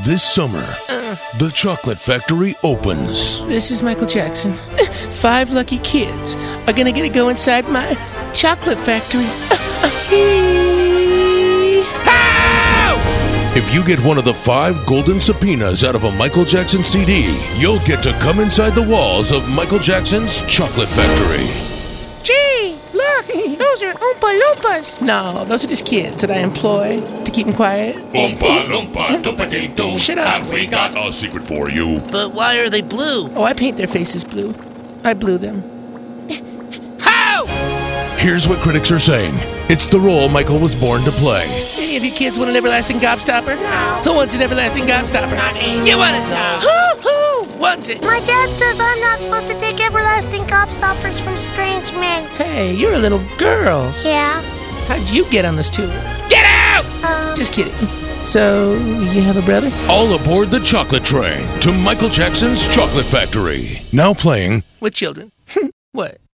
This summer, the Chocolate Factory opens. This is Michael Jackson. 5 lucky kids are gonna get to go inside my chocolate factory. If you get one of the 5 golden subpoenas out of a Michael Jackson CD, you'll get to come inside the walls of Michael Jackson's Chocolate Factory. Gee, look, those are Oompa Loompas. No, those are just kids that I employ to keep them quiet. Oompa Loompa Doompa-Dee-Doo. Shut up. Have we got A secret for you. But why are they blue? Oh, I paint their faces blue. I blew them. How? Here's what critics are saying. It's the role Michael was born to play. Any of you kids want an everlasting gobstopper? No. Who wants an everlasting gobstopper? Not me. You want it? No. Who wants it? My dad says I'm not supposed to take everlasting gobstoppers from strange men. Hey, you're a little girl. Yeah? How'd you get on this tour? Get out! Just kidding. So, you have a brother? All aboard the chocolate train to Michael Jackson's Chocolate Factory. Now playing With children. What?